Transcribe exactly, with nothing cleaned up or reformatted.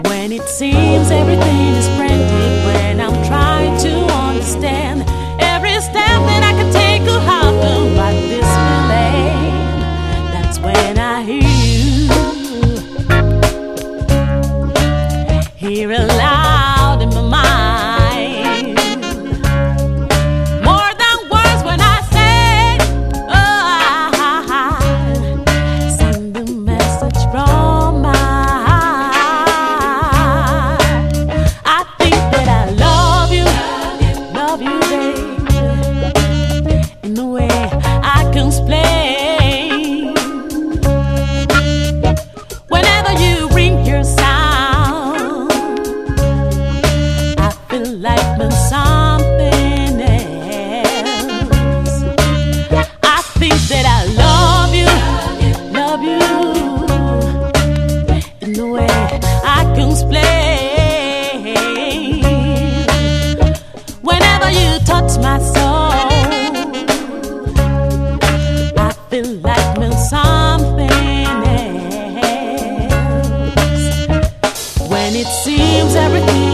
When it seems everything is frantic, when I'm trying to understand every step that I can take or how to fight this feeling, that's when I hear you, hear it loud in my mind. More than words when I say, oh, I send a message from my explain. Whenever you bring your sound, I feel like I'm something else. I think that I love you, love you, in the way I can explain. Whenever you touch my soul, feel like I'm something else. When it seems everything